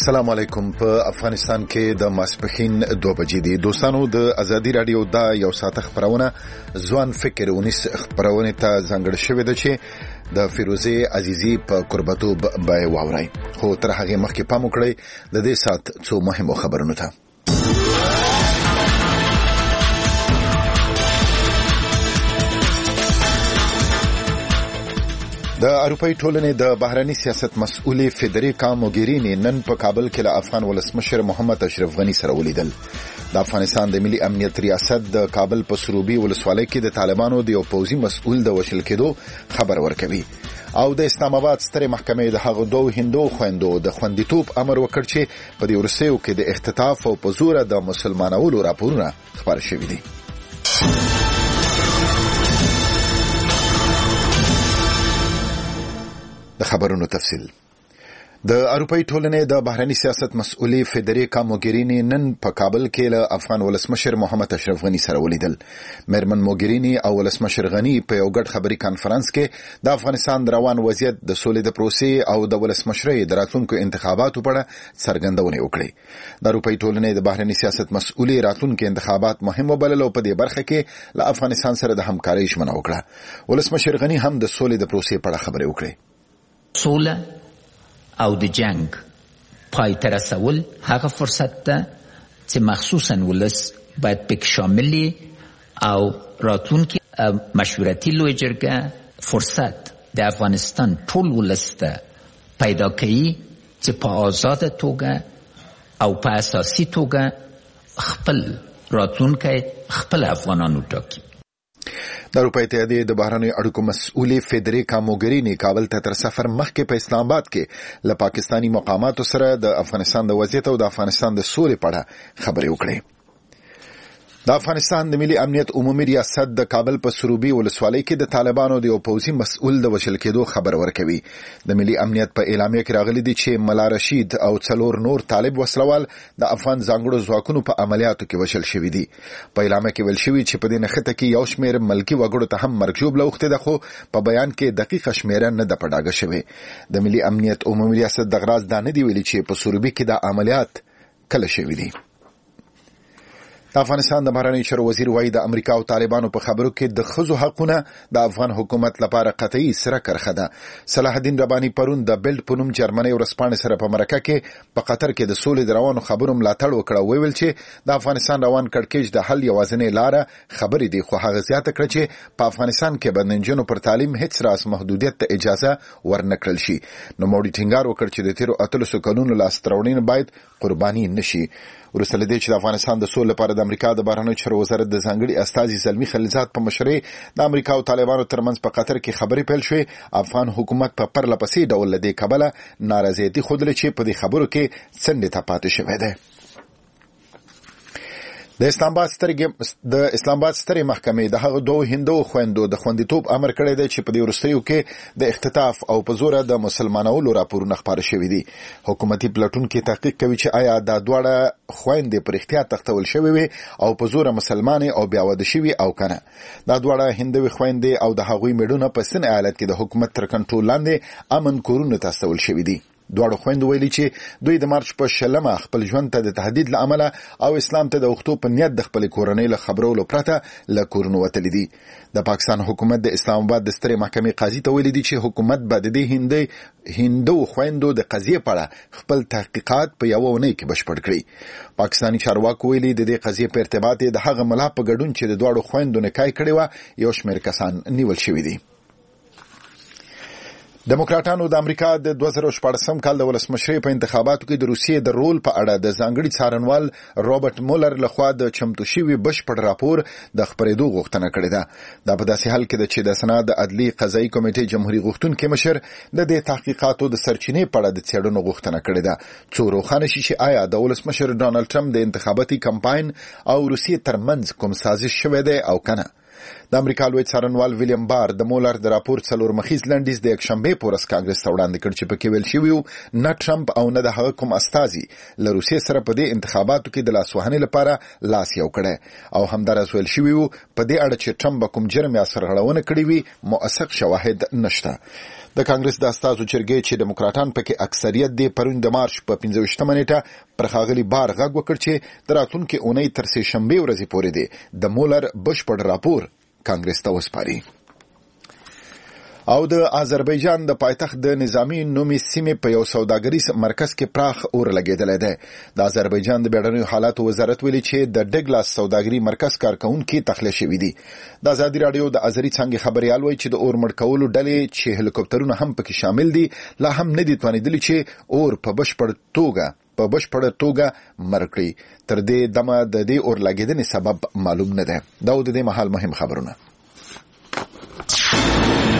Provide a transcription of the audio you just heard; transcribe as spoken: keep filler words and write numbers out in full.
السلام علیکم. په افغانستان کې د ماسپښین دوه بجې دي. دوستانو د ازادي رادیو دا یو ساعت خبرونه ځوان فکر ونیس خبرونه ته ځانګړې شوې ده چې د فیروزه عزیزی په قربتوب به واوري. خو تر هغه مخکې پام وکړئ د دې سات څو مهمو خبرونو ته. د اروپאי ټولنې د بهرني سیاست مسؤلې فدریکا موګرینی نن په کابل کې له افغان ولسمشر محمد اشرف غنی سره ولیدل. د افغانستان د ملي امنیت ریاست د کابل په سروبي ولسوالۍ کې د طالبانو د یو پوځي مسؤل د وشل کېدو خبر ورکوي او د اسلام آباد ستره محکمې د هغو دوه هندو خويندو د خوندیتوب امر وکړ چې په دې ورسېو کې د اختطاف او په زور د مسلمانولو راپورونه خبر شوي دي. د خبرونو تفصیل. د اروپאי ټولنې د بهرني سیاست مسؤلې فدریکا موګرینی نن په کابل کې له افغان ولسمشر محمد اشرف غنی سره ولیدل. میرمن موګرینی او ولسمشر غنی په یو ګډ خبري کانفرنس کې د افغانستان روان وضعیت د سولې د پروسې او د ولسمشرۍ د راتلونکو انتخاباتو په اړه څرګندونه وکړه. د اروپאי ټولنې د بهرني سیاست مسؤلې راتلونکو انتخابات مهم وبلل او په دې برخه کې له افغانستان سره د همکارۍ ژمنه وکړه. ولسمشر غنی هم د سولې د پروسې په اړه خبرې وکړه. سوله او د جنگ پای ته رسول هغه فرصت ده چې مخصوصا ولس باید پکې شامل او راتلونکي مشورتي لوی جرګه فرصت د افغانستان ټول ولس ته پیدا کوي چې په آزاده توګه او په اساسي توګه خپل راتلونکی خپل افغانانو ټاکي. د اروپאי اتحادیې د بهرنیو اړیکو مسؤلې فدریکا موګرینی کابل ته تر سفر مخکې په اسلام آباد کې له پاکستانی مقاماتو سره د افغانستان د وضعیت او د افغانستان د سولې په اړه خبرې وکړې. د افغانستان د ملي امنیت عمومي ریاست د کابل په سروبي ولسوالۍ کې د طالبانو د یو پوځي مسؤل د وشل کېدو خبر ورکوي. د ملي امنیت په اعلامیه کې راغلي دي چې ملا رشید او څلور نور طالب وسلوال د افغان ځانګړو ځواکونو په عملیاتو کې وشل شوي دي. په اعلامیه کې ویل شوي چې په دې نښته کې یو شمېر ملکي وګړو ته هم مرګ ژوبله اوښتې ده، خو په بیان کې دقیقه شمېره نه ده په ډاګه شوې. د ملي امنیت عمومي ریاست دغه راز دا نه دي ویلي چې په سروبي کې دا عملیات کله شوي دي. د افغانستان د بهرنی چارو وزیر وایي د امریکا او طالبانو په خبرو کې د ښځو حقونه د افغان حکومت لپاره قطعي سره کرښه ده. صلاح الدین رباني پرون د بیلډ په نوم جرمني ورځپاڼې سره په مرکه کې په قطر کې د سولې د روانو خبرو ملاتړ وکړ او ویل چې د افغانستان روان کړکېچ د حل یوازینۍ لاره خبرې دي، خو هغه زیاته کړه چې په افغانستان کې به د نجونو پر تعلیم هیڅ راز محدودیت ته اجازه ورنکړل شي. نوموړي ټینګار وکړ چې د تیرو اتلسو کلونو لاسته راوړنې باید قرباني نشي. وروسته له دې چې د افغانستان د سولې لپاره د امریکا د بهرنیو چارو وزارت د ځانګړي استازي زلمي خلیلزاد په مشرۍ د امریکا او طالبانو ترمنځ په قطر کې خبرې پیل شوې، افغان حکومت په پرله پسې ډول له دې کبله نارضایتي ښودلې چې په دې خبرو کې څنډې ته پاتې شوی دی. د اسلام آباد سترې د اسلام آباد سترې محکمې د هغو دوه هندو خويندو د خوندیتوب امر کړی دی چې په دې وروستیو کې د اختطاف او په زوره د مسلمانولو راپورونه خپاره شوي دي. حکومتي پلټونکي تحقیق کوي چې آیا دا دواړه خويندې پر اختیار تختول شوي وي او په زوره مسلمانې او بیا واده شوي او کنه. دا دواړه هندوي خويندې او د هغوی میړونه په سن ایالت کې د حکومت تر کنټرول لاندې امن کورونه ته استول شوي دي. دواړو خويندو ویلي چې دوی د مارچ په شلمه خپل ژوند ته د تهدید له امله او اسلام ته د وختو په نیت د خپل کورنۍ له خبرولو پرته له کورونو وتلي دي. د پاکستان حکومت د اسلام آباد د سترې محکمې قاضي ته ویلي دي چې حکومت به د دې هندي هندو خويندو د قضیې په اړه خپل تحقیقات په یوه اونۍ کې بشپړ کړي. پاکستاني چارواکو ویلي د دې قضیې په ارتباط د هغه ملا په ګډون چې د دواړو خويندو نکاح کړې وه یو شمېر کسان نیول شوي دي. دموکراتانو د امریکا د دوه زره شپاړسم کال د ولسمشرۍ په انتخاباتو کې د روسیې د رول په اړه د ځانګړي څارنوال رابرټ مولر لخوا د چمتو شوي بشپړ راپور د خپرېدو غوښتنه کړې ده. دا په داسې حال کې ده چې د سنا د عدلي قضایي کمیټې جمهوریت غوښتونکي مشر د دې تحقیقاتو د سرچینې په اړه د څېړنو غوښتنه کړې ده څو روښانه شي چې آیا د ولسمشر ډانلډ ټرمپ د انتخاباتي کمپاین او روسیې ترمنځ کوم سازش شوی دی او کنه. د امریکا لوی څارنوال ویلیام بار د مولر د راپور څلور مخیز لنډیز د یکشنبې په ورځ کانګرس ته وړاندې کړ چې پکې ویل شوي وو نه ټرمپ او نه د هغه کوم استازي له روسیې سره په دې انتخاباتو کې د لاسوهنې لپاره لاس یو کړی او همداراز ویل شوي وو په دې اړه چې ټرمپ به کوم جرم یا سرغړونه کړې وي موثق شواهد نشته. د کانګرس د استازو جرګې چې ډیموکراټان پکې اکثریت دی پرون د مارچ په پنځه ویشتمه نیټه پر ښاغلي بار غږ وکړ چې د راتلونکي اونۍ تر سې شنبې ورځې پورې دی د مولر بشپړ راپور کانګرس ته وسپاري. او د آذربایجان د پایتخت د نظامی نومي سیمې په یو سوداګریز مرکز کې پراخ اور لګیدلی دی. د آذربایجان د بیړنیو حالاتو وزارت ویلي چې د ډګلاس سوداګري مرکز کارکونکي تخلیه شوي دي. د ازادي راډیو د ازري څنګه خبريال وایي چې د اور مړ کولو ډلې چې هلیکوپټرونه هم پکې شامل دي لا هم نه دي توانیدلي چې اور په بشپړ توګه په بشپړ توګه مړ کړي. تر دې دمه د دې اور لګیدنې سبب معلوم نه دی. دا د دې مهال مهم خبرونه.